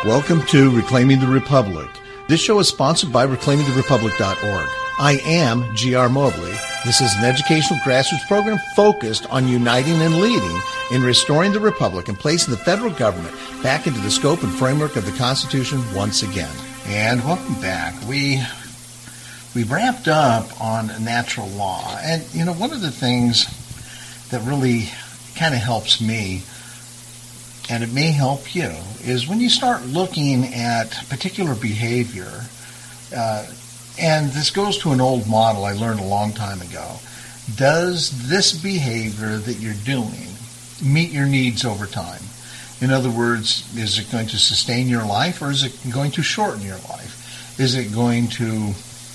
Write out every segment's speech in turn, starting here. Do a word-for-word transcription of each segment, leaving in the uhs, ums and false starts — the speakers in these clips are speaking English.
Welcome to Reclaiming the Republic. This show is sponsored by reclaiming the republic dot org. I am G R. Mobley. This is an educational grassroots program focused on uniting and leading in restoring the republic and placing the federal government back into the scope and framework of the Constitution once again. And welcome back. We we wrapped up on natural law. And, you know, one of the things that really kind of helps me, and it may help you, is when you start looking at particular behavior, uh, and this goes to an old model I learned a long time ago. Does this behavior that you're doing meet your needs over time? In other words, is it going to sustain your life, or is it going to shorten your life? Is it going to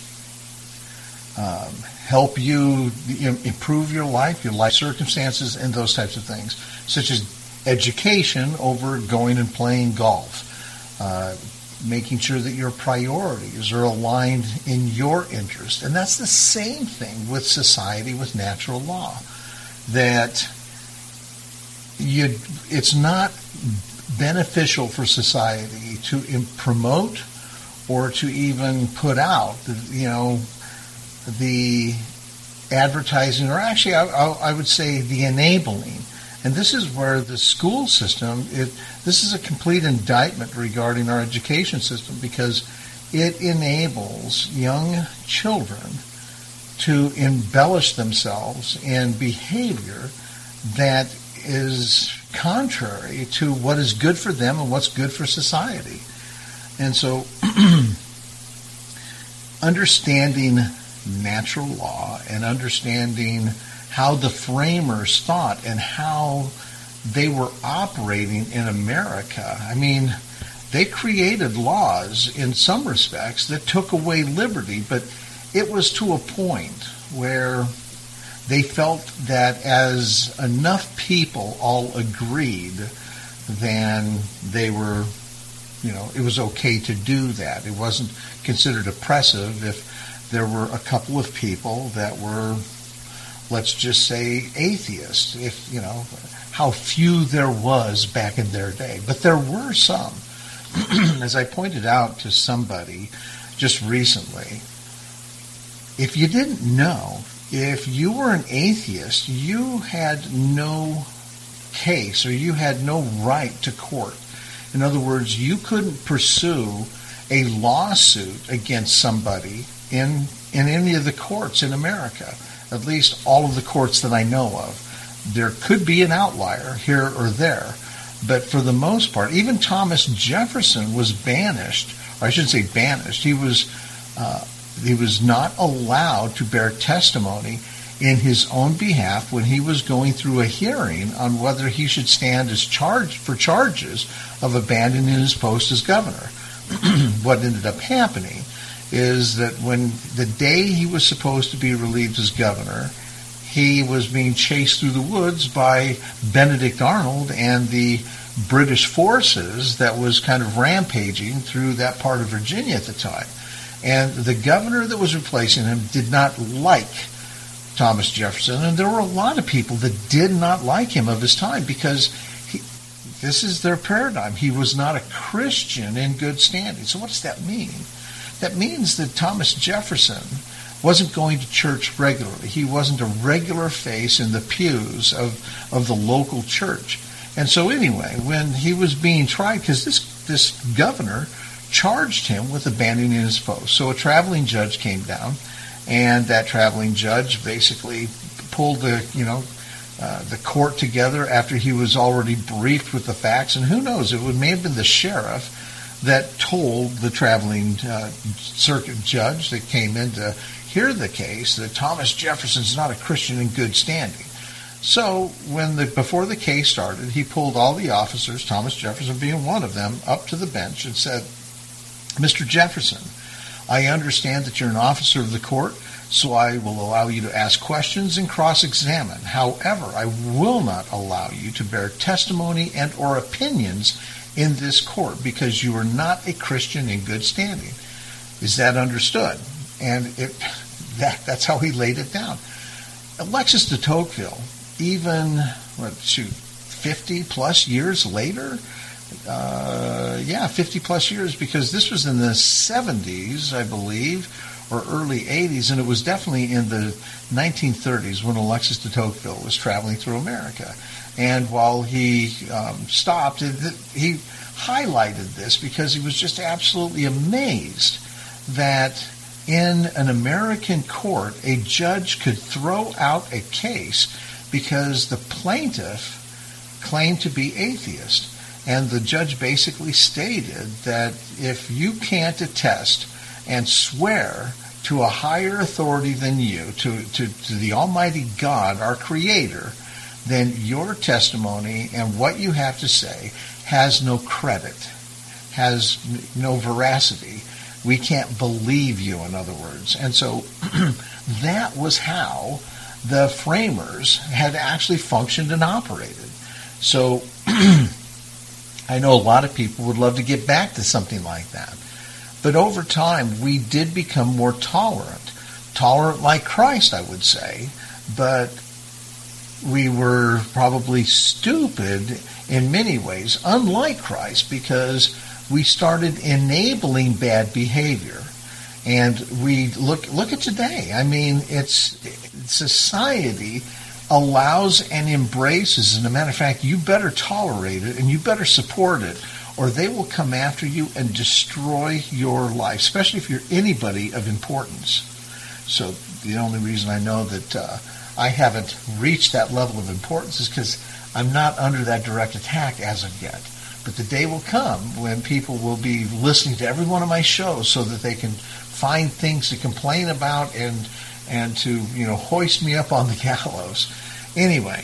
um, help you, you know, improve your life, your life circumstances, and those types of things, such as education over going and playing golf, uh, making sure that your priorities are aligned in your interest. And that's the same thing with society, with natural law, that you, it's not beneficial for society to im- promote or to even put out, you know, the advertising, or actually I, I, I would say the enabling. And this is where the school system, it, this is a complete indictment regarding our education system, because it enables young children to embellish themselves in behavior that is contrary to what is good for them and what's good for society. And so understanding natural law and understanding how the framers thought and how they were operating in America. I mean, they created laws in some respects that took away liberty, but it was to a point where they felt that as enough people all agreed, then they were, you know, it was okay to do that. It wasn't considered oppressive if there were a couple of people that were, let's just say, atheists, if, you know, how few there was back in their day. But there were some. As I pointed out to somebody just recently, if you didn't know, if you were an atheist, you had no case, or you had no right to court. In other words, you couldn't pursue a lawsuit against somebody in in any of the courts in America, at least all of the courts that I know of. There could be an outlier here or there, but for the most part, even Thomas Jefferson was banished, or I shouldn't say banished, he was uh, he was not allowed to bear testimony in his own behalf when he was going through a hearing on whether he should stand as charged for charges of abandoning his post as governor. What ended up happening is that when the day he was supposed to be relieved as governor, he was being chased through the woods by Benedict Arnold and the British forces that was kind of rampaging through that part of Virginia at the time. And the governor that was replacing him did not like Thomas Jefferson, and there were a lot of people that did not like him of his time, because he, this is their paradigm. He was not a Christian in good standing. So what does that mean? That means that Thomas Jefferson wasn't going to church regularly. He wasn't a regular face in the pews of, of the local church. And so anyway, when he was being tried, because this, this governor charged him with abandoning his post. So a traveling judge came down, and that traveling judge basically pulled the, you know, uh, the court together after he was already briefed with the facts. And who knows, it would, may have been the sheriff that told the traveling uh, circuit judge that came in to hear the case that Thomas Jefferson's not a Christian in good standing. So when the before the case started, he pulled all the officers, Thomas Jefferson being one of them, up to the bench and said, "Mister Jefferson, I understand that you're an officer of the court, so I will allow you to ask questions and cross-examine. However, I will not allow you to bear testimony and or opinions in this court because you are not a Christian in good standing." Is that understood? And it, that that's how he laid it down. Alexis de Tocqueville, even, what, shoot, fifty plus years later, uh, yeah, fifty plus years, because this was in the seventies, I believe, or early eighties, and it was definitely in the nineteen thirties when Alexis de Tocqueville was traveling through America. And while he um, stopped, he highlighted this because he was just absolutely amazed that in an American court, a judge could throw out a case because the plaintiff claimed to be atheist. And the judge basically stated that if you can't attest and swear to a higher authority than you, to, to, to the Almighty God, our Creator, then your testimony and what you have to say has no credit, has no veracity. We can't believe you, in other words. And so that was how the framers had actually functioned and operated. So I know a lot of people would love to get back to something like that. But over time, we did become more tolerant. Tolerant like Christ, I would say. But we were probably stupid in many ways, unlike Christ, because we started enabling bad behavior. And we look look at today. I mean, it's society allows and embraces. As a matter of fact, you better tolerate it and you better support it, or they will come after you and destroy your life, especially if you're anybody of importance. So the only reason I know that uh, I haven't reached that level of importance is because I'm not under that direct attack as of yet. But the day will come when people will be listening to every one of my shows so that they can find things to complain about and and to, you know, hoist me up on the gallows. Anyway,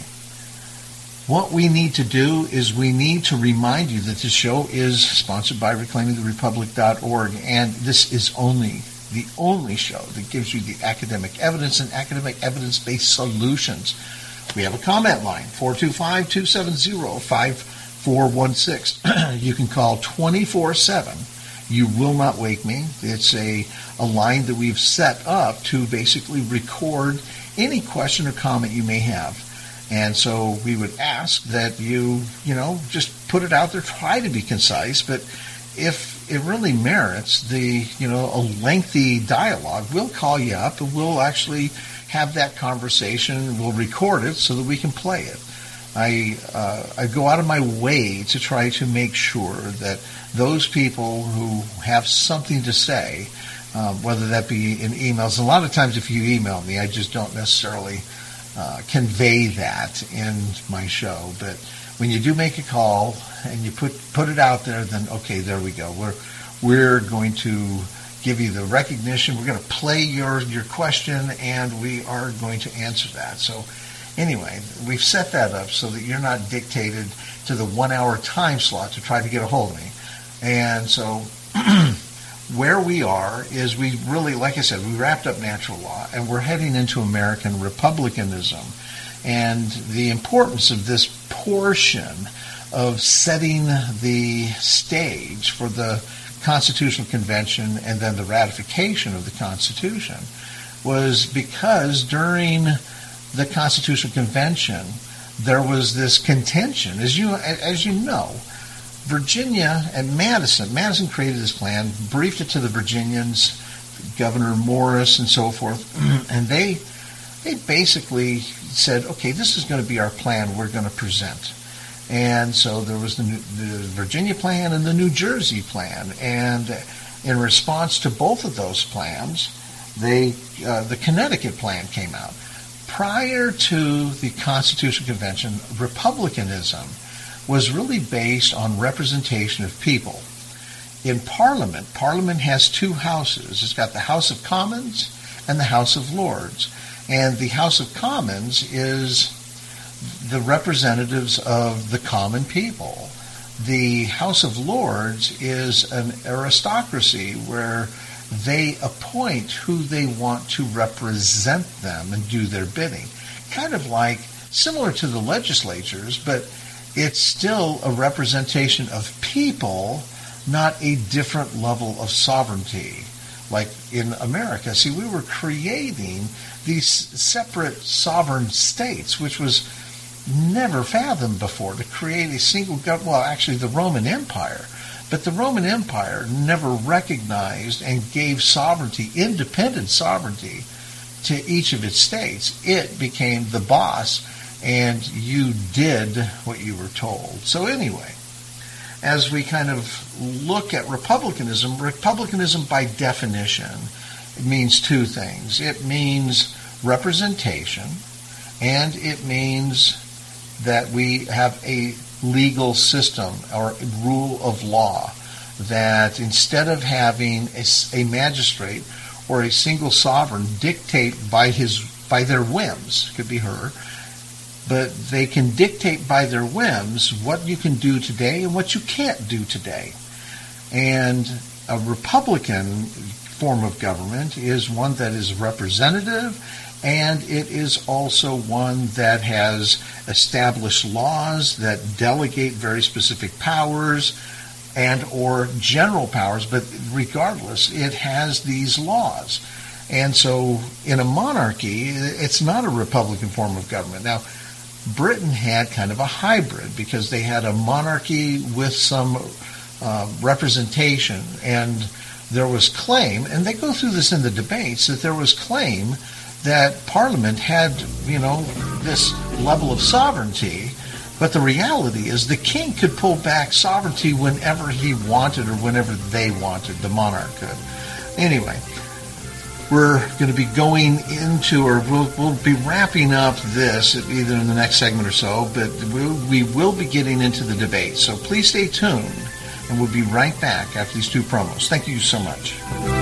what we need to do is we need to remind you that this show is sponsored by reclaiming the republic dot org, and this is only the only show that gives you the academic evidence and academic evidence-based solutions. We have a comment line, four two five, two seven zero, five four one six. You can call twenty-four seven. You will not wake me. It's a, a line that we've set up to basically record any question or comment you may have. And so we would ask that you, you know, just put it out there, try to be concise, but if it really merits the, you know, a lengthy dialogue, we'll call you up and we'll actually have that conversation. We'll record it so that we can play it. I uh, I go out of my way to try to make sure that those people who have something to say, uh, whether that be in emails, and a lot of times if you email me, I just don't necessarily uh, convey that in my show. But when you do make a call and you put put it out there, then okay, there we go. We're we're going to give you the recognition. We're going to play your your question, and we are going to answer that. So anyway, we've set that up so that you're not dictated to the one-hour time slot to try to get a hold of me. And so where we are is we really, like I said, we wrapped up natural law, and we're heading into American republicanism. And the importance of this portion of setting the stage for the Constitutional Convention and then the ratification of the Constitution was because during the Constitutional Convention, there was this contention. As you as you know, Virginia and Madison, Madison created this plan, briefed it to the Virginians, Governor Morris and so forth, and they they basically said, okay, this is going to be our plan we're going to present. And so there was the, New, the Virginia plan and the New Jersey plan. And in response to both of those plans, they uh, the Connecticut plan came out. Prior to the Constitutional Convention, republicanism was really based on representation of people. In Parliament, Parliament has two houses. It's got the House of Commons and the House of Lords. And the House of Commons is the representatives of the common people. The House of Lords is an aristocracy where they appoint who they want to represent them and do their bidding. Kind of like, similar to the legislatures, but it's still a representation of people, not a different level of sovereignty. Like in America, see, we were creating these separate sovereign states, which was never fathomed before, to create a single government. Well, actually the Roman Empire. But the Roman Empire never recognized and gave sovereignty, independent sovereignty, to each of its states. It became the boss, and you did what you were told. So anyway, as we kind of look at republicanism, republicanism by definition, it means two things. It means representation, and it means that we have a legal system or rule of law, that instead of having a, a magistrate or a single sovereign dictate by his by their whims, could be her, but they can dictate by their whims what you can do today and what you can't do today. And a Republican form of government is one that is representative, and it is also one that has established laws that delegate very specific powers and or general powers, but regardless, it has these laws. And so in a monarchy, it's not a Republican form of government. Now, Britain had kind of a hybrid, because they had a monarchy with some uh, representation, and there was claim, and they go through this in the debates, that there was claim that Parliament had, you know, this level of sovereignty, but the reality is the king could pull back sovereignty whenever he wanted or whenever they wanted, the monarch could. Anyway, we're going to be going into, or we'll, we'll be wrapping up this either in the next segment or so, but we'll, we will be getting into the debate. So please stay tuned, and we'll be right back after these two promos. Thank you so much.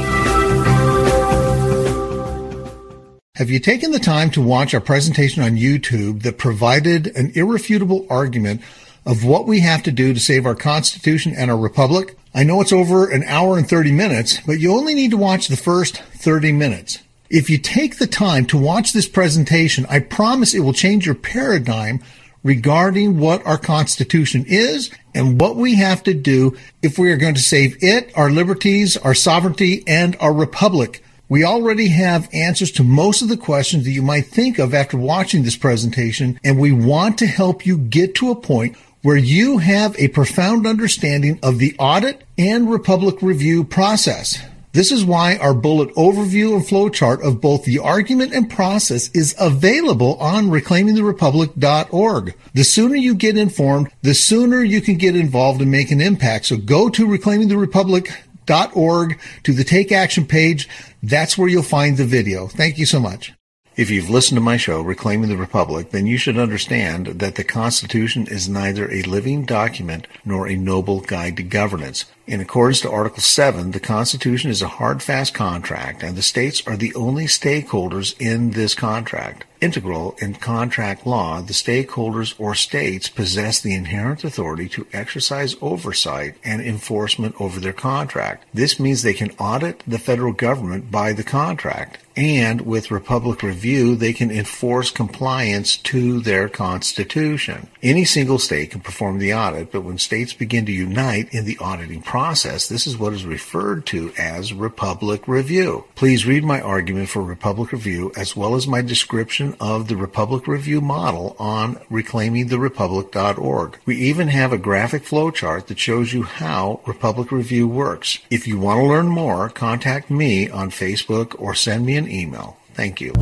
Have you taken the time to watch our presentation on YouTube that provided an irrefutable argument of what we have to do to save our Constitution and our Republic? I know it's over an hour and thirty minutes, but you only need to watch the first thirty minutes. If you take the time to watch this presentation, I promise it will change your paradigm regarding what our Constitution is and what we have to do if we are going to save it, our liberties, our sovereignty, and our Republic. We already have answers to most of the questions that you might think of after watching this presentation, and we want to help you get to a point where you have a profound understanding of the audit and Republic review process. This is why our bullet overview and flowchart of both the argument and process is available on reclaiming the republic dot org. The sooner you get informed, the sooner you can get involved and make an impact. So go to reclaiming the republic dot org to the Take Action page. That's where you'll find the video. Thank you so much. If you've listened to my show, Reclaiming the Republic, then you should understand that the Constitution is neither a living document nor a noble guide to governance. In accordance to Article seven, the Constitution is a hard, fast contract, and the states are the only stakeholders in this contract. Integral in contract law, the stakeholders or states possess the inherent authority to exercise oversight and enforcement over their contract. This means they can audit the federal government by the contract, and with Republic Review, they can enforce compliance to their Constitution. Any single state can perform the audit, but when states begin to unite in the auditing process, this is what is referred to as Republic Review. Please read my argument for Republic Review as well as my description of the Republic Review model on reclaiming the republic dot org. We even have a graphic flowchart that shows you how Republic Review works. If you want to learn more, contact me on Facebook or send me an email. Thank you.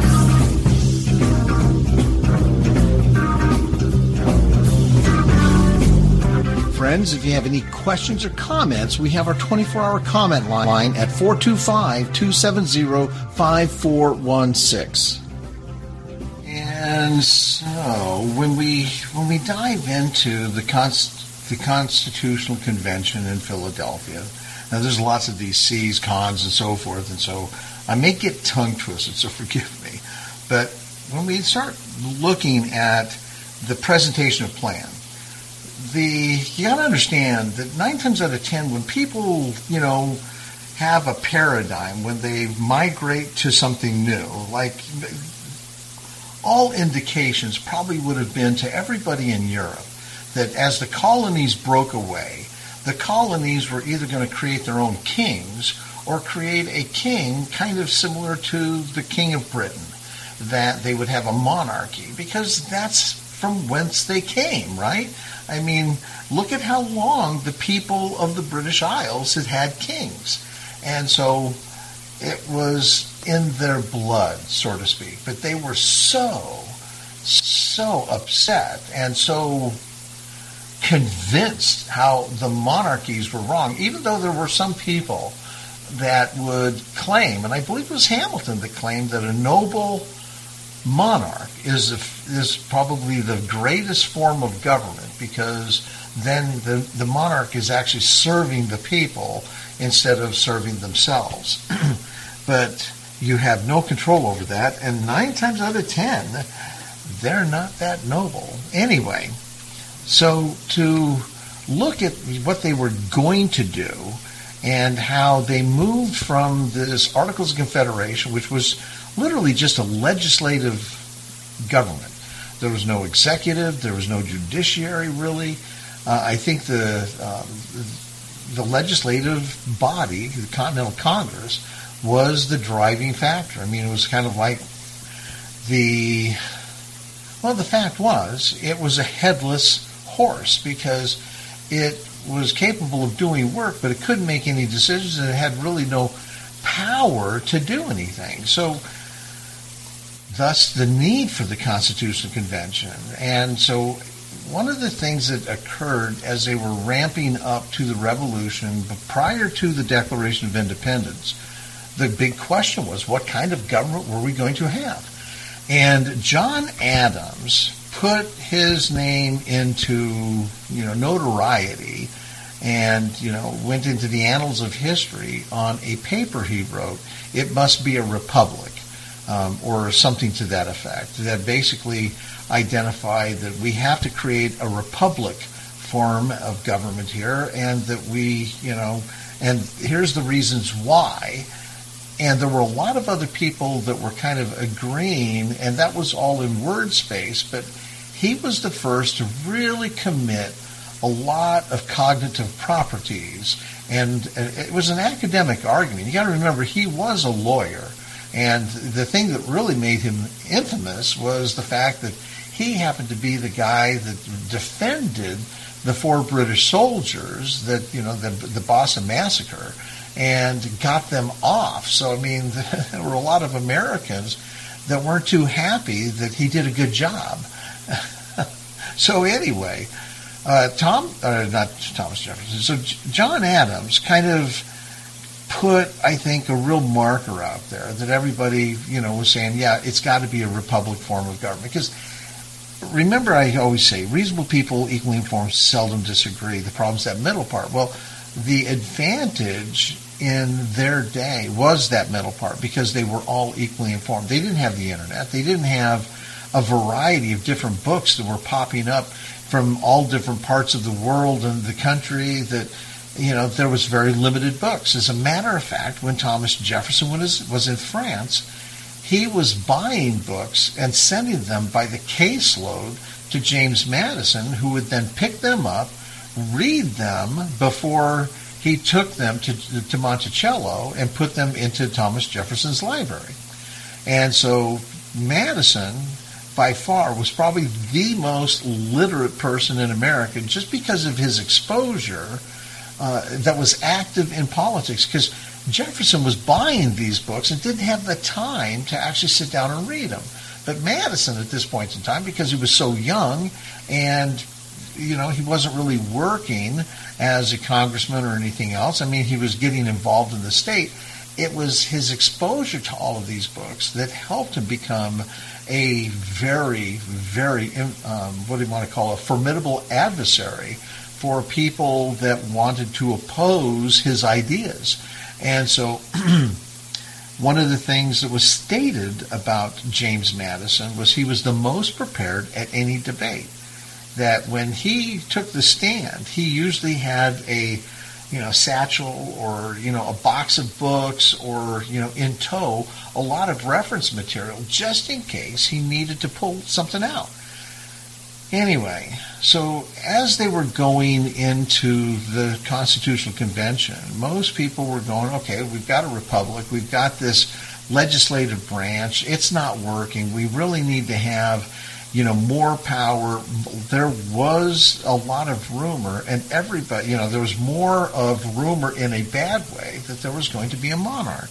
Friends, if you have any questions or comments, we have our twenty-four hour comment line at four two five, two seven zero, five four one six. And so, when we when we dive into the const, the Constitutional Convention in Philadelphia, now there's lots of these C's, cons, and so forth, and so I may get tongue twisted, so forgive me. But when we start looking at the presentation of plan, the you got to understand that nine times out of ten, when people, you know, have a paradigm, when they migrate to something new, like all indications probably would have been to everybody in Europe that as the colonies broke away, the colonies were either going to create their own kings or create a king kind of similar to the King of Britain, that they would have a monarchy, because that's from whence they came, right? I mean, look at how long the people of the British Isles had had kings. And so it was in their blood, so to speak. But they were so, so upset and so convinced how the monarchies were wrong, even though there were some people that would claim, and I believe it was Hamilton that claimed, that a noble monarch is a, is probably the greatest form of government, because then the, the monarch is actually serving the people instead of serving themselves. But you have no control over that, and nine times out of ten, they're not that noble. Anyway, so to look at what they were going to do and how they moved from this Articles of Confederation, which was literally just a legislative government. There was no executive, there was no judiciary, really. Uh, I think the um, the legislative body, the Continental Congress, was the driving factor. I mean, it was kind of like the, well, the fact was, it was a headless horse, because it was capable of doing work, but it couldn't make any decisions, and it had really no power to do anything. So, thus the need for the Constitutional Convention. And so, one of the things that occurred as they were ramping up to the Revolution, but prior to the Declaration of Independence, the big question was, what kind of government were we going to have? And John Adams put his name into, you know, notoriety, and, you know, went into the annals of history on a paper he wrote, It Must Be a Republic, um, or something to that effect, that basically identified that we have to create a republic form of government here, and that we, you know, and here's the reasons why. And there were a lot of other people that were kind of agreeing, and that was all in word space, but he was the first to really commit a lot of cognitive properties. And it was an academic argument. You got to remember, he was a lawyer. And the thing that really made him infamous was the fact that he happened to be the guy that defended the four British soldiers that, you know, the, the Boston Massacre, and got them off. So, I mean, there were a lot of Americans that weren't too happy that he did a good job. So anyway, uh, Tom, uh, not Thomas Jefferson, so J- John Adams kind of put, I think, a real marker out there that everybody, you know, was saying, yeah, it's got to be a republic form of government. Because remember, I always say, reasonable people, equally informed, seldom disagree. The problem's that middle part. Well, the advantage in their day was that middle part, because they were all equally informed. They didn't have the internet. They didn't have a variety of different books that were popping up from all different parts of the world and the country. That, you know, there was very limited books. As a matter of fact, when Thomas Jefferson was, was in France, he was buying books and sending them by the caseload to James Madison, who would then pick them up, read them before he took them to, to Monticello and put them into Thomas Jefferson's library. And so Madison, by far, was probably the most literate person in America, just because of his exposure uh, that was active in politics, because Jefferson was buying these books and didn't have the time to actually sit down and read them. But Madison, at this point in time, because he was so young and, you know, he wasn't really working as a congressman or anything else. I mean, he was getting involved in the state. It was his exposure to all of these books that helped him become a very, very, um, what do you want to call, a formidable adversary for people that wanted to oppose his ideas. And so one of the things that was stated about James Madison was he was the most prepared at any debate. That when he took the stand, he usually had a, you know, satchel or, you know, a box of books or, you know, in tow, a lot of reference material just in case he needed to pull something out. Anyway, so as they were going into the Constitutional Convention, most people were going, okay, we've got a republic, we've got this legislative branch, it's not working, we really need to have you know, more power. There was a lot of rumor, and everybody, you know, there was more of rumor in a bad way that there was going to be a monarch.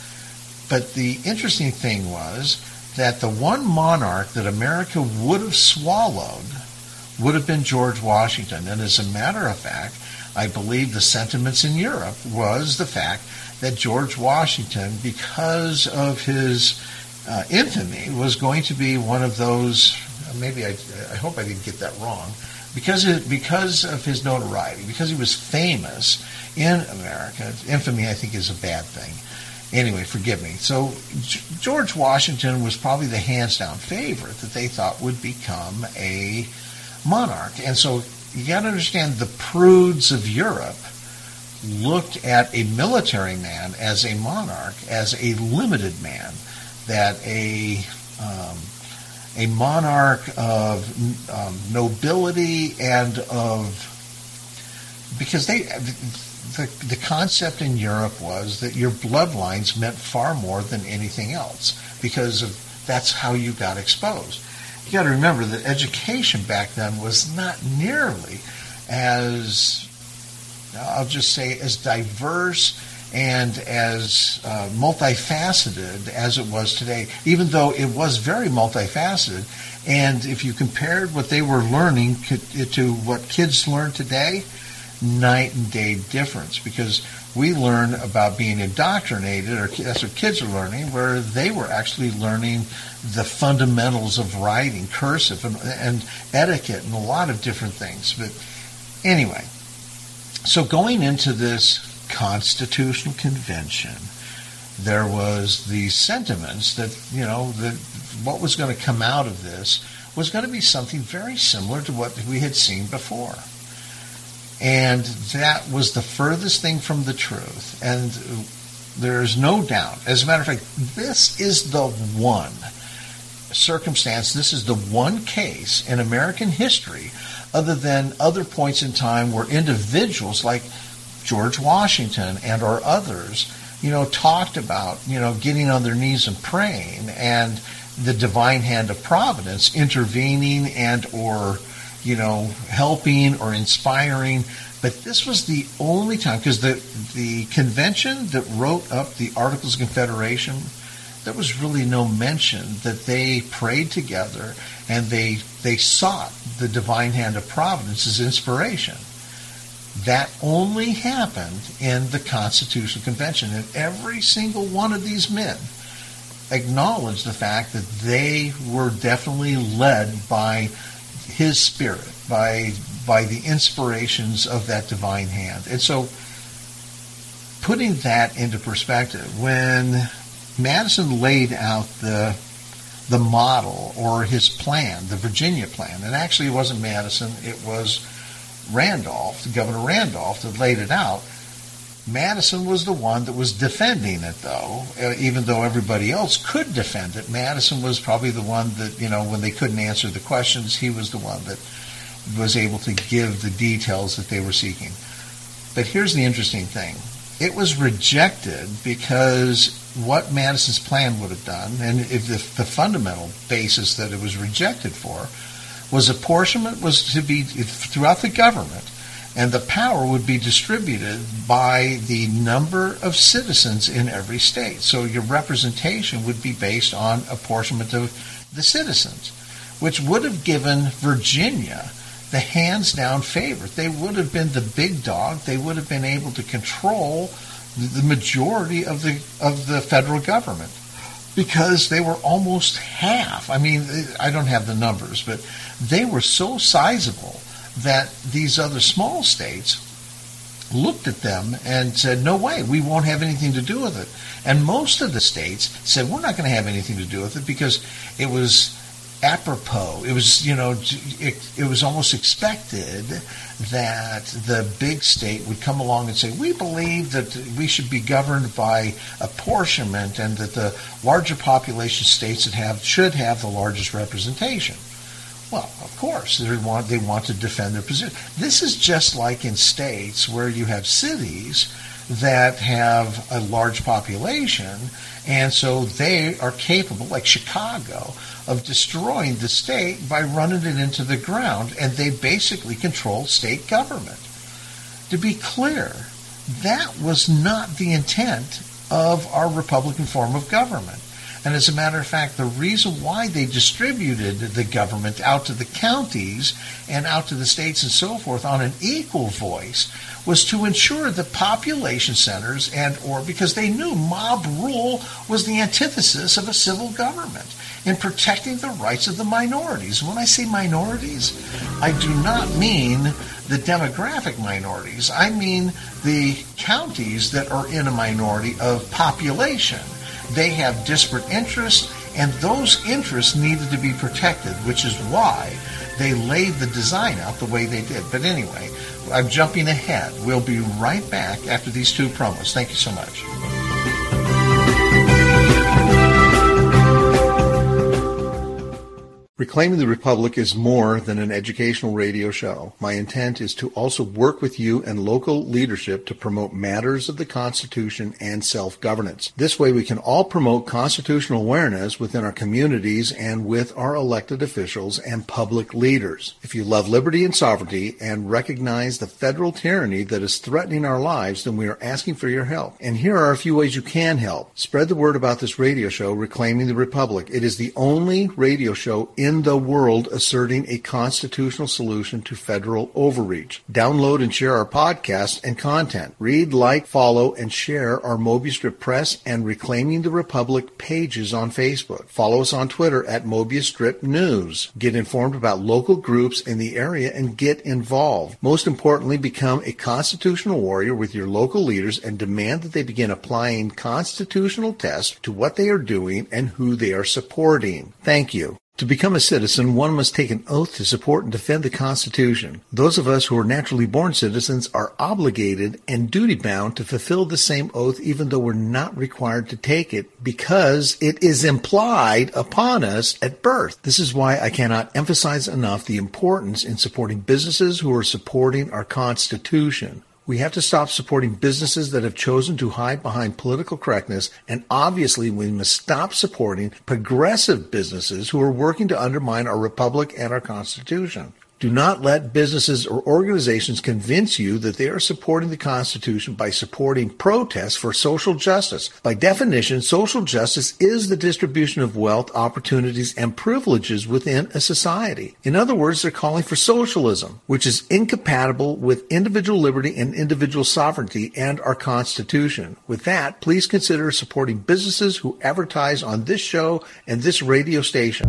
But the interesting thing was that the one monarch that America would have swallowed would have been George Washington. And as a matter of fact, I believe the sentiments in Europe was the fact that George Washington, because of his uh, infamy, was going to be one of those, maybe I, I hope I didn't get that wrong, because it, because of his notoriety, because he was famous in America. Infamy, I think, is a bad thing. Anyway, forgive me. So G- George Washington was probably the hands-down favorite that they thought would become a monarch. And so you got to understand, the prudes of Europe looked at a military man as a monarch, as a limited man, that a um, a monarch of um, nobility and of, because they the, the concept in Europe was that your bloodlines meant far more than anything else, because of that's how you got exposed. You got to remember that education back then was not nearly as, I'll just say, as diverse and as uh, multifaceted as it was today, even though it was very multifaceted. And if you compared what they were learning to what kids learn today, night and day difference, because we learn about being indoctrinated, or that's what kids are learning, where they were actually learning the fundamentals of writing, cursive, and, and etiquette, and a lot of different things. But anyway, so going into this Constitutional Convention, there was the sentiments that, you know, that what was going to come out of this was going to be something very similar to what we had seen before. And that was the furthest thing from the truth. And there's no doubt. As a matter of fact, this is the one circumstance, this is the one case in American history, other than other points in time, where individuals like George Washington and or others, you know, talked about, you know, getting on their knees and praying, and the divine hand of providence intervening and or, you know, helping or inspiring. But this was the only time, because the the convention that wrote up the Articles of Confederation, there was really no mention that they prayed together and they they sought the divine hand of providence as inspiration. That only happened in the Constitutional Convention, and every single one of these men acknowledged the fact that they were definitely led by his spirit, by by the inspirations of that divine hand. And so, putting that into perspective, when Madison laid out the the model, or his plan, the Virginia plan, and actually it wasn't Madison, it was Randolph, Governor Randolph, that laid it out. Madison was the one that was defending it, though, even though everybody else could defend it. Madison was probably the one that, you know, when they couldn't answer the questions, he was the one that was able to give the details that they were seeking. But here's the interesting thing. It was rejected because what Madison's plan would have done, and if the, the fundamental basis that it was rejected for, was apportionment was to be throughout the government, and the power would be distributed by the number of citizens in every state. So your representation would be based on apportionment of the citizens, which would have given Virginia the hands-down favorite. They would have been the big dog. They would have been able to control the majority of the of the federal government, because they were almost half. I mean, I don't have the numbers, but they were so sizable that these other small states looked at them and said, no way, we won't have anything to do with it. And most of the states said, we're not going to have anything to do with it, because it was apropos. It was, you know, it, it was almost expected that the big state would come along and say, we believe that we should be governed by apportionment, and that the larger population states that have should have the largest representation. Well, of course, they want they want to defend their position. This is just like in states where you have cities that have a large population, and so they are capable, like Chicago, of destroying the state by running it into the ground, and they basically control state government. To be clear, that was not the intent of our Republican form of government. And as a matter of fact, the reason why they distributed the government out to the counties and out to the states and so forth on an equal voice was to ensure that population centers and or because they knew mob rule was the antithesis of a civil government in protecting the rights of the minorities. When I say minorities, I do not mean the demographic minorities. I mean the counties that are in a minority of population. They have disparate interests, and those interests needed to be protected, which is why they laid the design out the way they did. But anyway, I'm jumping ahead. We'll be right back after these two promos. Thank you so much. Reclaiming the Republic is more than an educational radio show. My intent is to also work with you and local leadership to promote matters of the Constitution and self-governance. This way we can all promote constitutional awareness within our communities and with our elected officials and public leaders. If you love liberty and sovereignty and recognize the federal tyranny that is threatening our lives, then we are asking for your help. And here are a few ways you can help. Spread the word about this radio show, Reclaiming the Republic. It is the only radio show in in the world asserting a constitutional solution to federal overreach. Download and share our podcast and content. Read, like, follow, and share our Mobius Strip Press and Reclaiming the Republic pages on Facebook. Follow us on Twitter at Mobius Strip News. Get informed about local groups in the area and get involved. Most importantly, become a constitutional warrior with your local leaders and demand that they begin applying constitutional tests to what they are doing and who they are supporting. Thank you. To become a citizen, one must take an oath to support and defend the Constitution. Those of us who are naturally born citizens are obligated and duty-bound to fulfill the same oath even though we're not required to take it because it is implied upon us at birth. This is why I cannot emphasize enough the importance in supporting businesses who are supporting our Constitution. We have to stop supporting businesses that have chosen to hide behind political correctness, and obviously we must stop supporting progressive businesses who are working to undermine our republic and our Constitution. Do not let businesses or organizations convince you that they are supporting the Constitution by supporting protests for social justice. By definition, social justice is the distribution of wealth, opportunities, and privileges within a society. In other words, they're calling for socialism, which is incompatible with individual liberty and individual sovereignty and our Constitution. With that, please consider supporting businesses who advertise on this show and this radio station.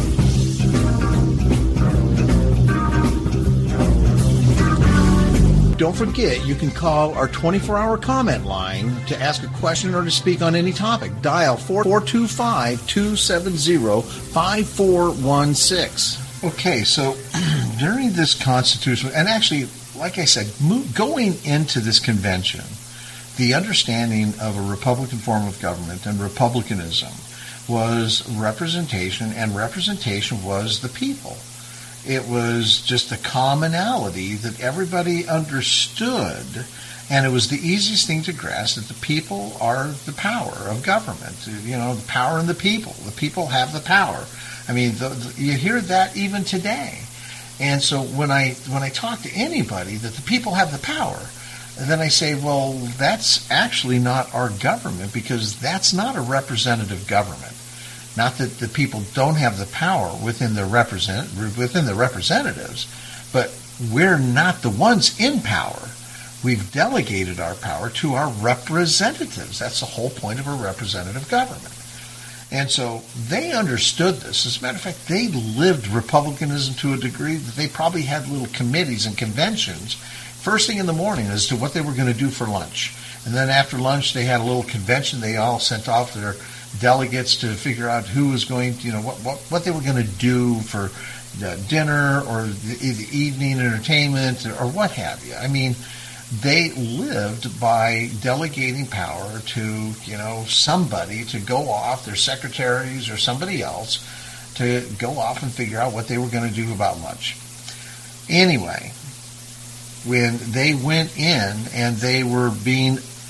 Don't forget, you can call our twenty-four hour comment line to ask a question or to speak on any topic. Dial four two five, two seven zero, five four one six. Okay, so during this constitutional, and actually, like I said, move, going into this convention, the understanding of a Republican form of government and republicanism was representation, and representation was the people. It was just a commonality that everybody understood, and it was the easiest thing to grasp that the people are the power of government. You know, the power in the people. The people have the power. I mean, the, the, you hear that even today. And so when I when I talk to anybody that the people have the power, then I say, well, that's actually not our government, because that's not a representative government. Not that the people don't have the power within the represent within the representatives, but we're not the ones in power. We've delegated our power to our representatives. That's the whole point of a representative government. And so they understood this. As a matter of fact, they lived republicanism to a degree that they probably had little committees and conventions first thing in the morning as to what they were going to do for lunch. And then after lunch, they had a little convention. They all sent off their delegates to figure out who was going to, you know, what what, what they were going to do for uh, dinner or the, the evening entertainment or what have you. I mean, they lived by delegating power to, you know, somebody to go off, their secretaries or somebody else, to go off and figure out what they were going to do about lunch. Anyway, when they went in and they were being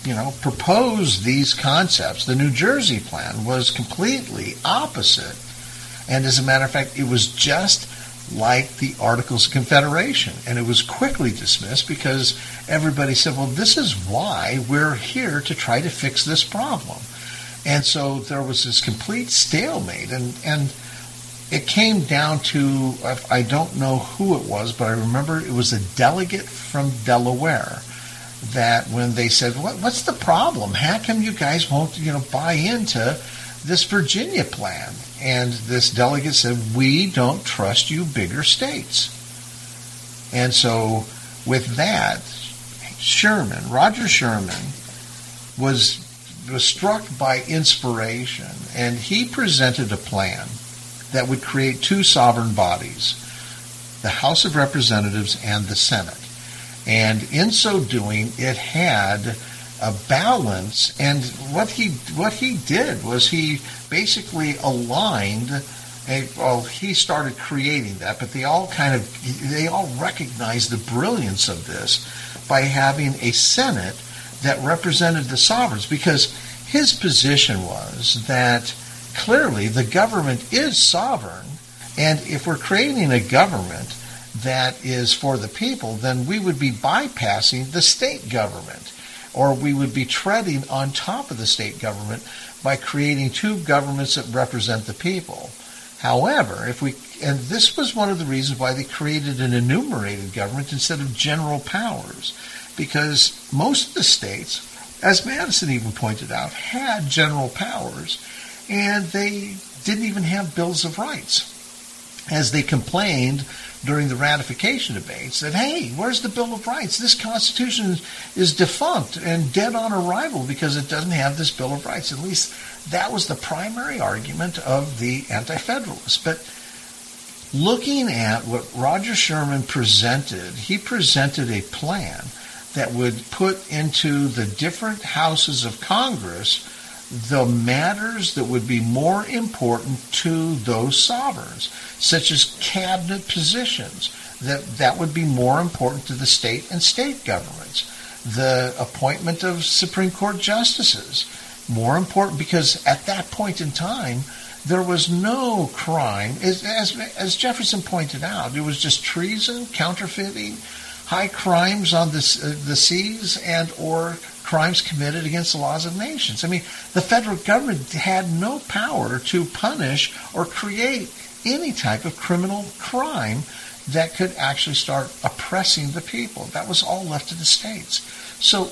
you know, proposed these concepts, the New Jersey Plan was completely opposite. And as a matter of fact, it was just like the Articles of Confederation. And it was quickly dismissed because everybody said, well, this is why we're here to try to fix this problem. And so there was this complete stalemate. And, and it came down to, I don't know who it was, but I remember it was a delegate from Delaware that when they said, what, what's the problem? How come you guys won't, you know, buy into this Virginia plan? And this delegate said, we don't trust you bigger states. And so with that, Sherman, Roger Sherman, was, was struck by inspiration, and he presented a plan that would create two sovereign bodies, the House of Representatives and the Senate. And in so doing, it had a balance. And what he what he did was he basically aligned. A, well, he started creating that, but they all kind of they all recognized the brilliance of this by having a Senate that represented the sovereigns, because his position was that clearly the government is sovereign, and if we're creating a government that is for the people, then we would be bypassing the state government, or we would be treading on top of the state government by creating two governments that represent the people. However, if we, and this was one of the reasons why they created an enumerated government instead of general powers, because most of the states, as Madison even pointed out, had general powers, and they didn't even have bills of rights. As they complained during the ratification debates that, hey, where's the Bill of Rights? This Constitution is defunct and dead on arrival because it doesn't have this Bill of Rights. At least that was the primary argument of the Anti-Federalists. But looking at what Roger Sherman presented, he presented a plan that would put into the different houses of Congress the matters that would be more important to those sovereigns, such as cabinet positions, that that would be more important to the state and state governments. The appointment of Supreme Court justices, more important, because at that point in time, there was no crime. As, as, as Jefferson pointed out, it was just treason, counterfeiting, high crimes on the, uh, the seas, and or crimes committed against the laws of nations. I mean, the federal government had no power to punish or create any type of criminal crime that could actually start oppressing the people. That was all left to the states. So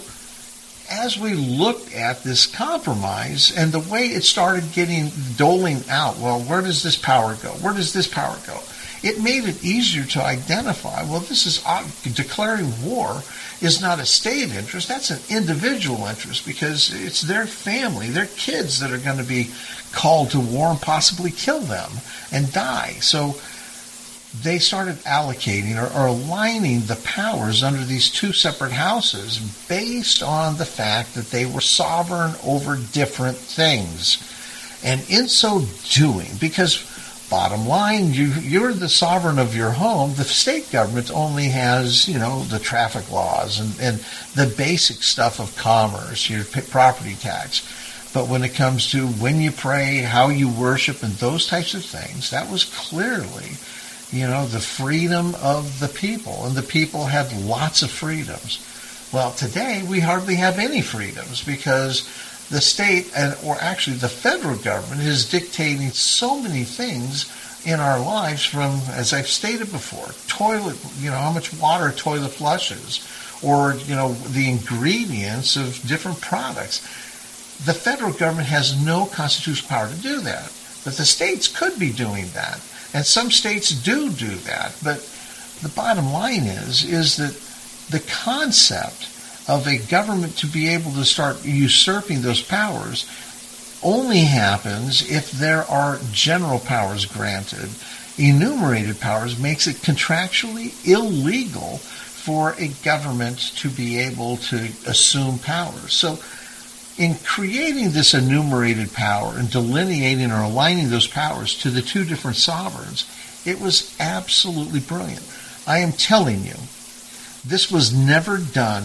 as we looked at this compromise and the way it started getting doling out, well, where does this power go? Where does this power go? It made it easier to identify, well, this is uh, declaring war is not a state interest, that's an individual interest, because it's their family, their kids that are going to be called to war and possibly kill them and die. So they started allocating or, or aligning the powers under these two separate houses based on the fact that they were sovereign over different things. And in so doing, because bottom line, you, you're the sovereign of your home. The state government only has, you know, the traffic laws and, and the basic stuff of commerce, your property tax. But when it comes to when you pray, how you worship, and those types of things, that was clearly, you know, the freedom of the people. And the people had lots of freedoms. Well, today we hardly have any freedoms because the state, and or actually the federal government, is dictating so many things in our lives, from, as I've stated before, toilet, you know, how much water a toilet flushes, or, you know, the ingredients of different products. The federal government has no constitutional power to do that, but the states could be doing that, and some states do do that. But the bottom line is, is that the concept of a government to be able to start usurping those powers only happens if there are general powers granted. Enumerated powers makes it contractually illegal for a government to be able to assume powers. So in creating this enumerated power and delineating or aligning those powers to the two different sovereigns, it was absolutely brilliant. I am telling you, this was never done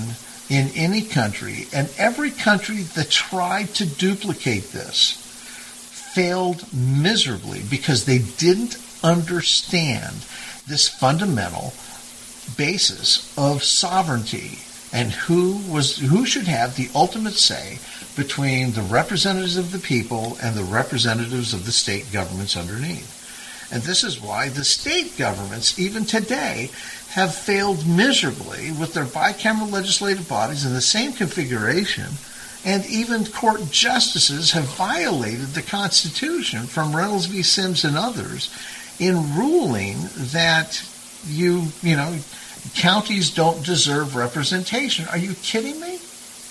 in any country, and every country that tried to duplicate this failed miserably because they didn't understand this fundamental basis of sovereignty and who was who should have the ultimate say between the representatives of the people and the representatives of the state governments underneath. And this is why the state governments, even today, have failed miserably with their bicameral legislative bodies in the same configuration, and even court justices have violated the Constitution, from Reynolds v. Sims and others, in ruling that you, you know, counties don't deserve representation. Are you kidding me?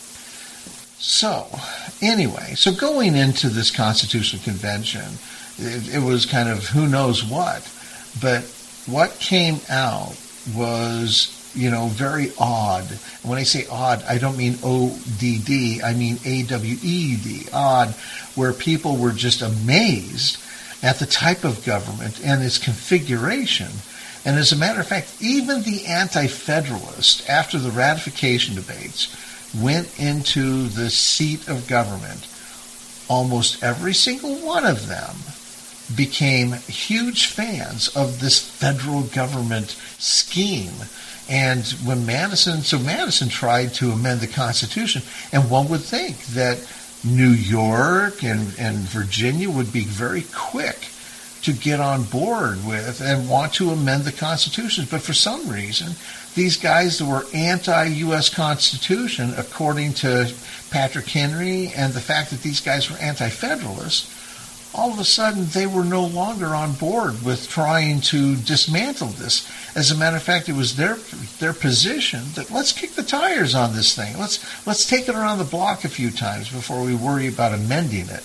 So, anyway, so going into this Constitutional Convention, it, it was kind of who knows what, but what came out was, you know, very odd. When I say odd, I don't mean O D D, I mean A W E D, odd, where people were just amazed at the type of government and its configuration. And as a matter of fact, even the anti-federalists, after the ratification debates, went into the seat of government. Almost every single one of them became huge fans of this federal government scheme. And when Madison, so Madison tried to amend the Constitution, and one would think that New York and, and Virginia would be very quick to get on board with and want to amend the Constitution. But for some reason, these guys that were anti-U S Constitution, according to Patrick Henry, and the fact that these guys were anti-federalists, all of a sudden they were no longer on board with trying to dismantle this. As a matter of fact, it was their their position that let's kick the tires on this thing. Let's let's take it around the block a few times before we worry about amending it.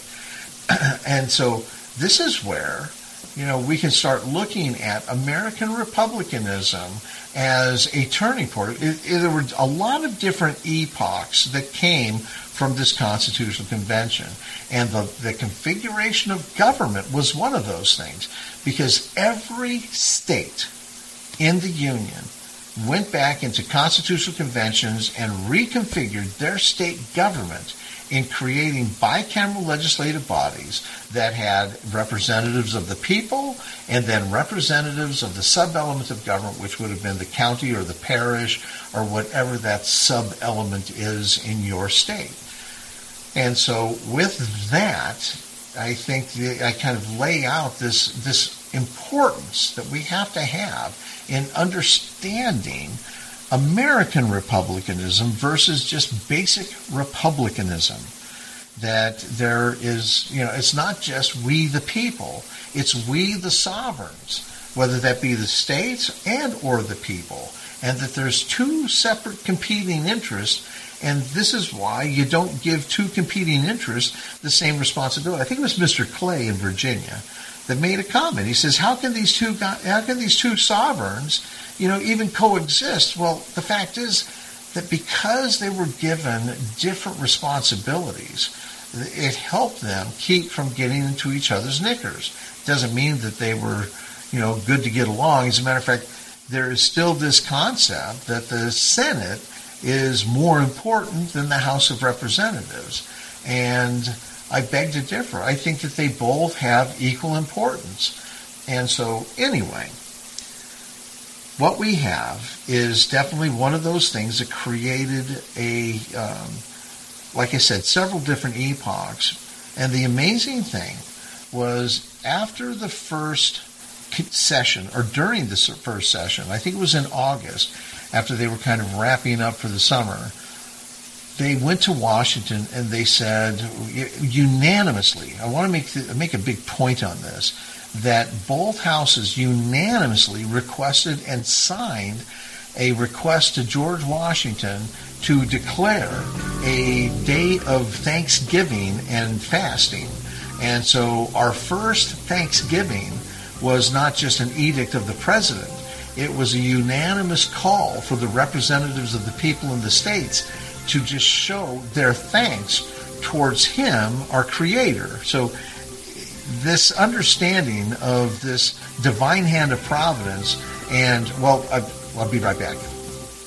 And so this is where, you know, we can start looking at American republicanism as a turning point. It, it, there were a lot of different epochs that came from this Constitutional Convention. And the, the configuration of government was one of those things, because every state in the Union went back into constitutional conventions and reconfigured their state government in creating bicameral legislative bodies that had representatives of the people and then representatives of the sub-element of government, which would have been the county or the parish or whatever that sub-element is in your state. And so with that, I think the, I kind of lay out this, this importance that we have to have in understanding American republicanism versus just basic republicanism. That there is, you know, it's not just we the people, it's we the sovereigns, whether that be the states and or the people, and that there's two separate competing interests, and this is why you don't give two competing interests the same responsibility. I think it was Mister Clay in Virginia that made a comment. He says, how can these two how can these two sovereigns, you know, even coexist? Well, the fact is that because they were given different responsibilities, it helped them keep from getting into each other's knickers. It doesn't mean that they were, you know, good to get along. As a matter of fact, there is still this concept that the Senate is more important than the House of Representatives. And I beg to differ. I think that they both have equal importance. And so, anyway, what we have is definitely one of those things that created a, um, like I said, several different epochs. And the amazing thing was after the first session, or during the first session, I think it was in August, after they were kind of wrapping up for the summer, they went to Washington and they said unanimously, I want to make the, make a big point on this, that both houses unanimously requested and signed a request to George Washington to declare a day of Thanksgiving and fasting. And so our first Thanksgiving was not just an edict of the president. It was a unanimous call for the representatives of the people in the states to just show their thanks towards him, our creator. So this understanding of this divine hand of providence, and, well, I'll be right back.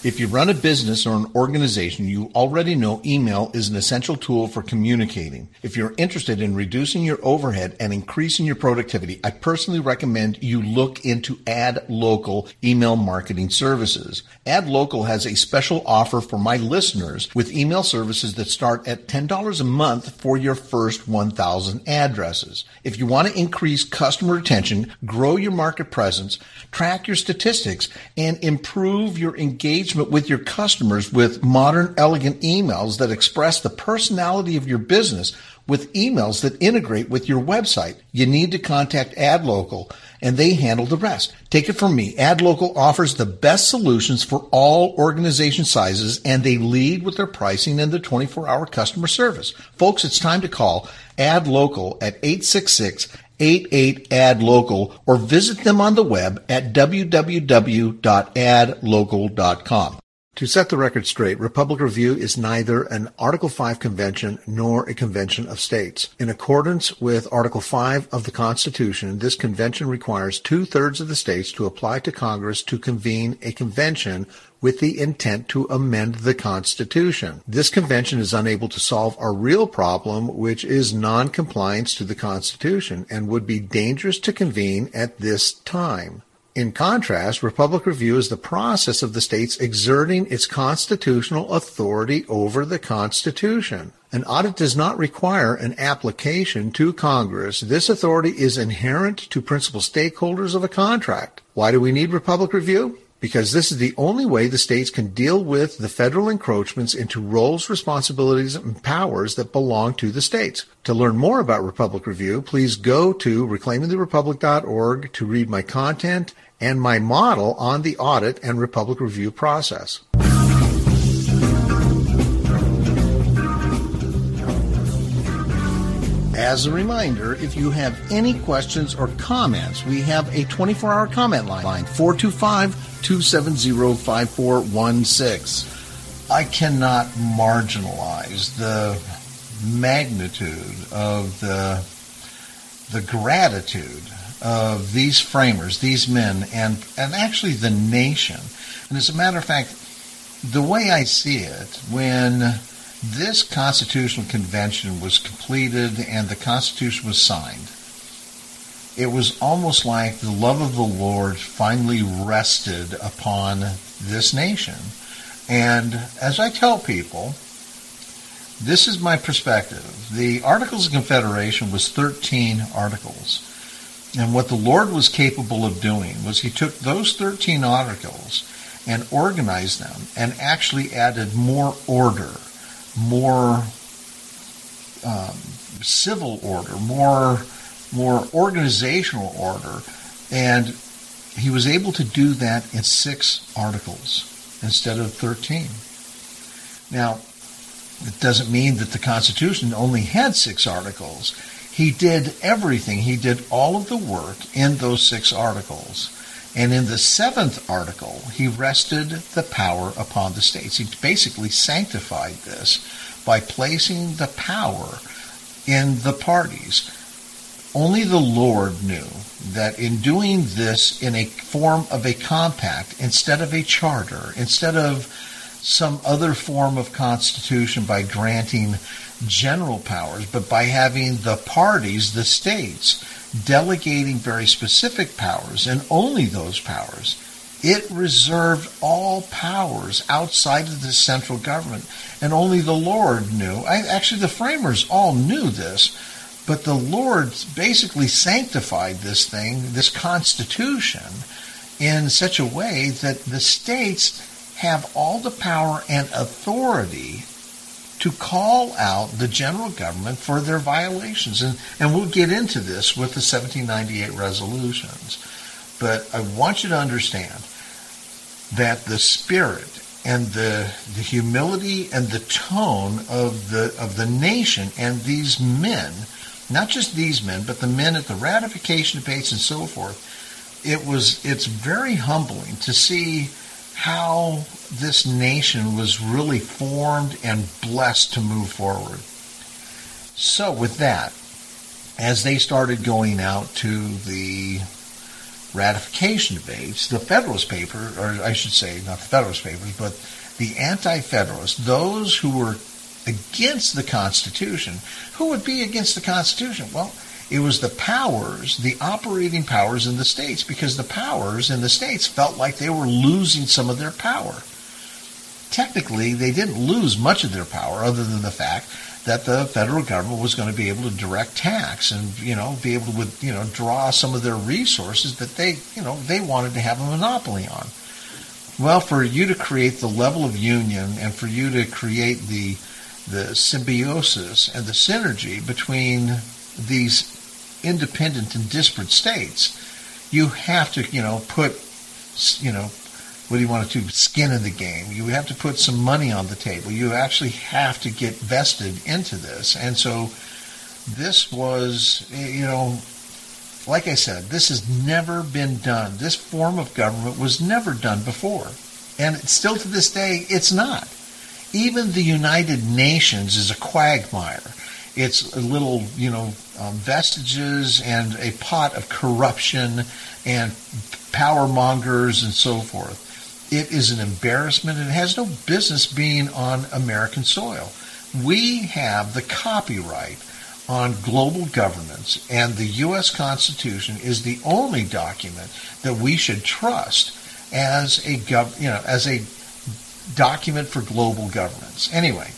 If you run a business or an organization, you already know email is an essential tool for communicating. If you're interested in reducing your overhead and increasing your productivity, I personally recommend you look into AdLocal email marketing services. AdLocal has a special offer for my listeners with email services that start at ten dollars a month for your first one thousand addresses. If you want to increase customer retention, grow your market presence, track your statistics, and improve your engagement with your customers with modern, elegant emails that express the personality of your business with emails that integrate with your website, you need to contact AdLocal, and they handle the rest. Take it from me. AdLocal offers the best solutions for all organization sizes, and they lead with their pricing and their twenty-four hour customer service. Folks, it's time to call AdLocal at eight six six, eight eight, A D local or visit them on the web at w w w dot ad local dot com. To set the record straight, Republic Review is neither an Article five convention nor a convention of states. In accordance with Article five of the Constitution, this convention requires two-thirds of the states to apply to Congress to convene a convention with the intent to amend the Constitution. This convention is unable to solve our real problem, which is non-compliance to the Constitution, and would be dangerous to convene at this time. In contrast, Republic Review is the process of the states exerting its constitutional authority over the Constitution. An audit does not require an application to Congress. This authority is inherent to principal stakeholders of a contract. Why do we need Republic Review? Because this is the only way the states can deal with the federal encroachments into roles, responsibilities, and powers that belong to the states. To learn more about Republic Review, please go to reclaiming the republic dot org to read my content and my model on the audit and Republic Review process. As a reminder, if you have any questions or comments, we have a twenty-four hour comment line, four two five, two seven zero, five four one six. I cannot marginalize the magnitude of the, the gratitude of these framers, these men, and, and actually the nation. And as a matter of fact, the way I see it, when this Constitutional Convention was completed and the Constitution was signed, it was almost like the love of the Lord finally rested upon this nation. And as I tell people, this is my perspective. The Articles of Confederation was thirteen articles. And what the Lord was capable of doing was he took those thirteen articles and organized them and actually added more order, more um, civil order, more, more organizational order. And he was able to do that in six articles instead of thirteen. Now, it doesn't mean that the Constitution only had six articles. He did everything. He did all of the work in those six articles. And in the seventh article, he rested the power upon the states. He basically sanctified this by placing the power in the parties. Only the Lord knew that in doing this in a form of a compact, instead of a charter, instead of some other form of constitution by granting general powers, but by having the parties, the states, delegating very specific powers, and only those powers, it reserved all powers outside of the central government. And only the Lord knew. I, actually, the framers all knew this, but the Lord basically sanctified this thing, this Constitution, in such a way that the states have all the power and authority to call out the general government for their violations. And, and we'll get into this with the seventeen ninety-eight resolutions. But I want you to understand that the spirit and the, the humility and the tone of the, of the nation and these men, not just these men, but the men at the ratification debates and so forth, it was, it's very humbling to see how this nation was really formed and blessed to move forward. So with that, as they started going out to the ratification debates, the Federalist Paper, or I should say, not the Federalist Papers, but the Anti-Federalists, those who were against the Constitution. Who would be against the Constitution? Well, it was the powers, the operating powers in the states, because the powers in the states felt like they were losing some of their power. Technically, they didn't lose much of their power other than the fact that the federal government was going to be able to direct tax and, you know, be able to, you know, draw some of their resources that they, you know, they wanted to have a monopoly on. Well, for you to create the level of union and for you to create the the symbiosis and the synergy between these independent and disparate states, you have to, you know, put, you know, what do you want to do, skin in the game. You have to put some money on the table. You actually have to get vested into this. And so this was, you know, like I said, this has never been done. This form of government was never done before. And still to this day, it's not. Even the United Nations is a quagmire. It's a little, you know, um, vestiges and a pot of corruption and power mongers and so forth. It is an embarrassment, and it has no business being on American soil. We have the copyright on global governance, and the U S Constitution is the only document that we should trust as a gov- you know, as a document for global governance. Anyway,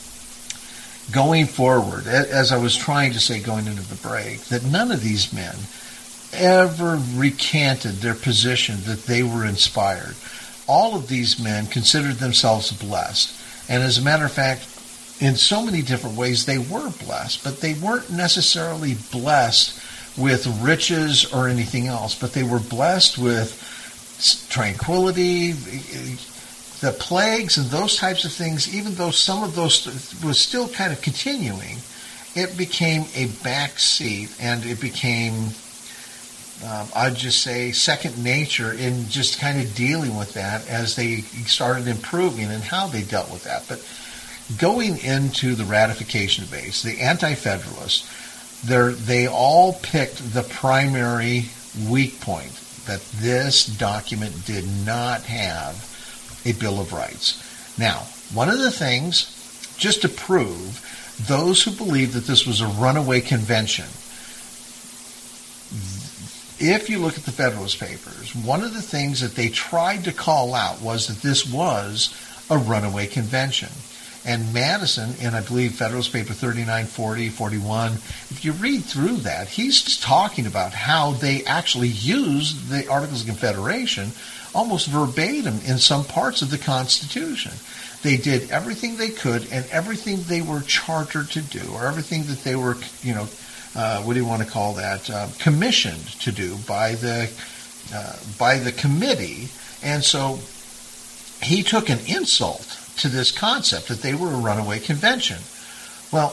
going forward, as I was trying to say going into the break, that none of these men ever recanted their position that they were inspired. All of these men considered themselves blessed. And as a matter of fact, in so many different ways, they were blessed. But they weren't necessarily blessed with riches or anything else. But they were blessed with tranquility, the plagues and those types of things. Even though some of those was still kind of continuing, it became a backseat, and it became... Um, I'd just say second nature in just kind of dealing with that as they started improving and how they dealt with that. But going into the ratification base, the Anti-Federalists, they all picked the primary weak point, that this document did not have a Bill of Rights. Now, one of the things, just to prove those who believe that this was a runaway convention, if you look at the Federalist Papers, one of the things that they tried to call out was that this was a runaway convention. And Madison, in I believe Federalist Paper thirty-nine, forty, forty-one, if you read through that, he's just talking about how they actually used the Articles of Confederation almost verbatim in some parts of the Constitution. They did everything they could and everything they were chartered to do, or everything that they were, you know, Uh, what do you want to call that, uh, commissioned to do by the uh, by the committee. And so he took an insult to this concept that they were a runaway convention. Well,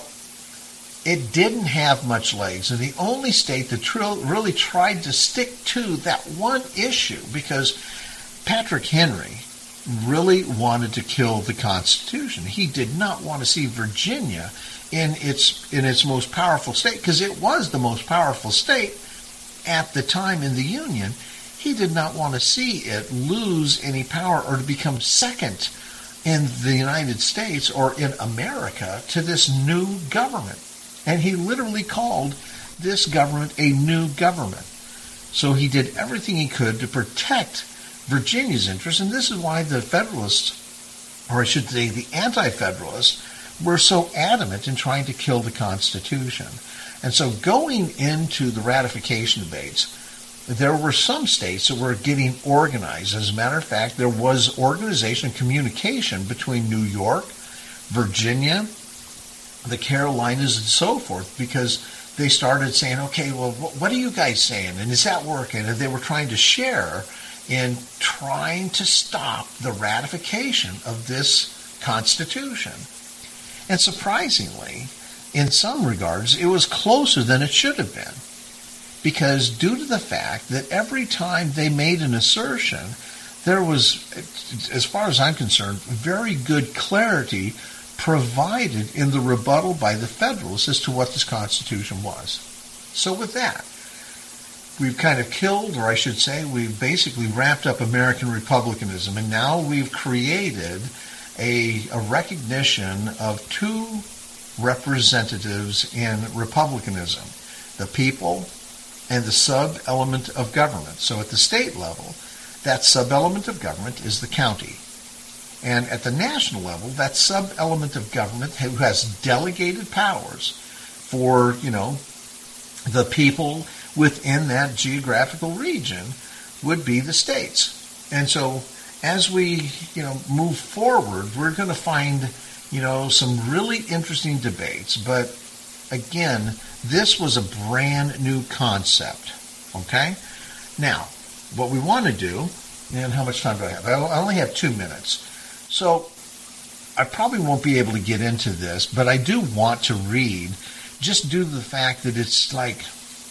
it didn't have much legs, and the only state that tr- really tried to stick to that one issue, because Patrick Henry really wanted to kill the Constitution. He did not want to see Virginia in its in its most powerful state, because it was the most powerful state at the time in the Union. He did not want to see it lose any power or to become second in the United States or in America to this new government. And he literally called this government a new government. So he did everything he could to protect Virginia's interests, and this is why the Federalists, or I should say the Anti-Federalists, were so adamant in trying to kill the Constitution. And so going into the ratification debates, there were some states that were getting organized. As a matter of fact, there was organization, communication between New York, Virginia, the Carolinas, and so forth, because they started saying, okay, well, what are you guys saying? And is that working? And they were trying to share in trying to stop the ratification of this Constitution. And surprisingly, in some regards, it was closer than it should have been. Because due to the fact that every time they made an assertion, there was, as far as I'm concerned, very good clarity provided in the rebuttal by the Federalists as to what this Constitution was. So with that, we've kind of killed, or I should say, we've basically wrapped up American republicanism, and now we've created a, a recognition of two representatives in republicanism, the people and the sub-element of government. So at the state level, that sub-element of government is the county. And at the national level, that sub-element of government who has delegated powers for, you know, the people within that geographical region would be the states. And so as we, you know, move forward, we're going to find, you know, some really interesting debates. But again, this was a brand new concept. Okay? Now, what we want to do, and how much time do I have? I only have two minutes. So I probably won't be able to get into this, but I do want to read, just due to the fact that it's like,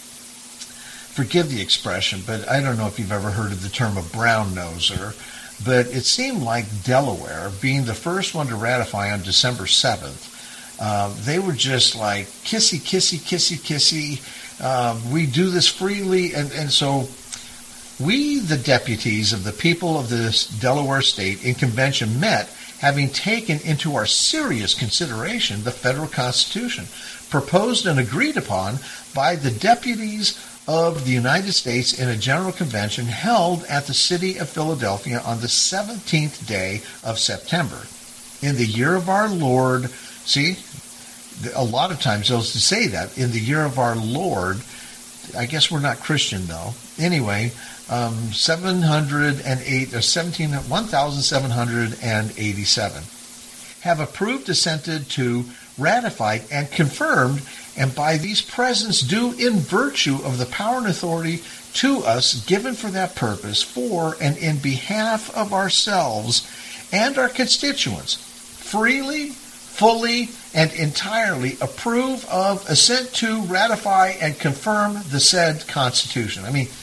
forgive the expression, but I don't know if you've ever heard of the term a brown noser, but it seemed like Delaware, being the first one to ratify on December seventh, uh, they were just like, kissy, kissy, kissy, kissy, uh, we do this freely, and, and so we, the deputies of the people of this Delaware state in convention, met, having taken into our serious consideration the federal Constitution, proposed and agreed upon by the deputies of the United States in a general convention held at the city of Philadelphia on the seventeenth day of September, in the year of our Lord. See, a lot of times they'll say that, in the year of our Lord. I guess we're not Christian, though. Anyway, um, seven hundred eight, or seventeen, one thousand seven hundred eighty-seven, have approved, assented to, ratified, and confirmed, and by these presents do in virtue of the power and authority to us given for that purpose, for and in behalf of ourselves and our constituents, freely, fully, and entirely approve of, assent to, ratify, and confirm the said Constitution. I mean,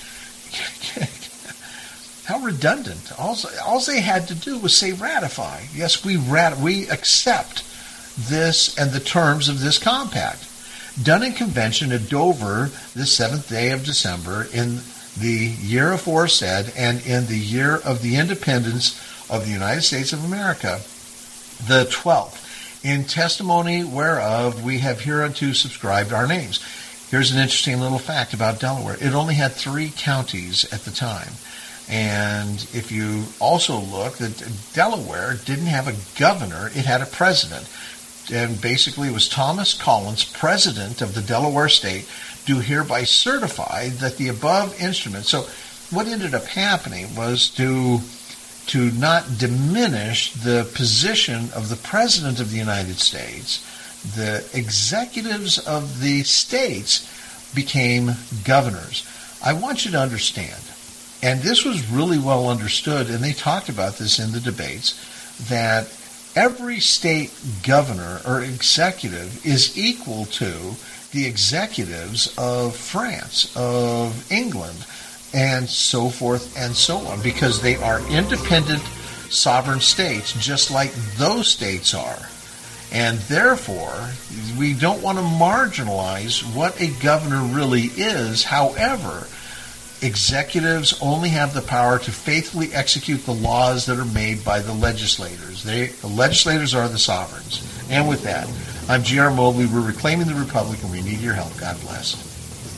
how redundant. All, all they had to do was say ratify. Yes, we rat, we accept this and the terms of this compact. Done in convention at Dover this seventh day of December in the year aforesaid and in the year of the independence of the United States of America, the twelfth. In testimony whereof we have hereunto subscribed our names. Here's an interesting little fact about Delaware. It only had three counties at the time. And if you also look, that Delaware didn't have a governor, it had a president. And basically it was Thomas Collins, president of the Delaware state, do hereby certify that the above instrument. So what ended up happening was to to not diminish the position of the President of the United States. The executives of the states became governors. I want you to understand, and this was really well understood, and they talked about this in the debates, that every state governor or executive is equal to the executives of France, of England, and so forth and so on, because they are independent sovereign states, just like those states are. And therefore, we don't want to marginalize what a governor really is. However, executives only have the power to faithfully execute the laws that are made by the legislators. They, the legislators are the sovereigns. And with that, I'm G R Mobley. We're reclaiming the Republic, and we need your help. God bless.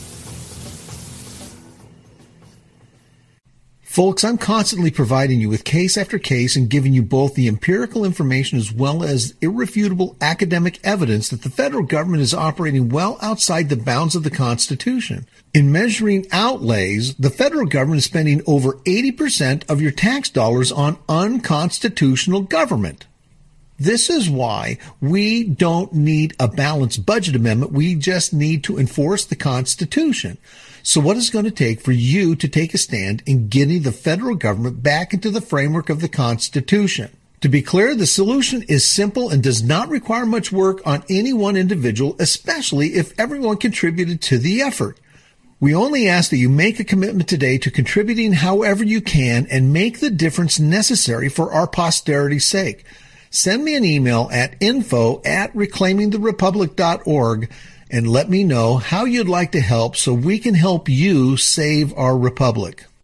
Folks, I'm constantly providing you with case after case and giving you both the empirical information as well as irrefutable academic evidence that the federal government is operating well outside the bounds of the Constitution. In measuring outlays, the federal government is spending over eighty percent of your tax dollars on unconstitutional government. This is why we don't need a balanced budget amendment. We just need to enforce the Constitution. So what is it going to take for you to take a stand in getting the federal government back into the framework of the Constitution? To be clear, the solution is simple and does not require much work on any one individual, especially if everyone contributed to the effort. We only ask that you make a commitment today to contributing however you can and make the difference necessary for our posterity's sake. Send me an email at info at reclaiming the republic dot org and let me know how you'd like to help so we can help you save our republic.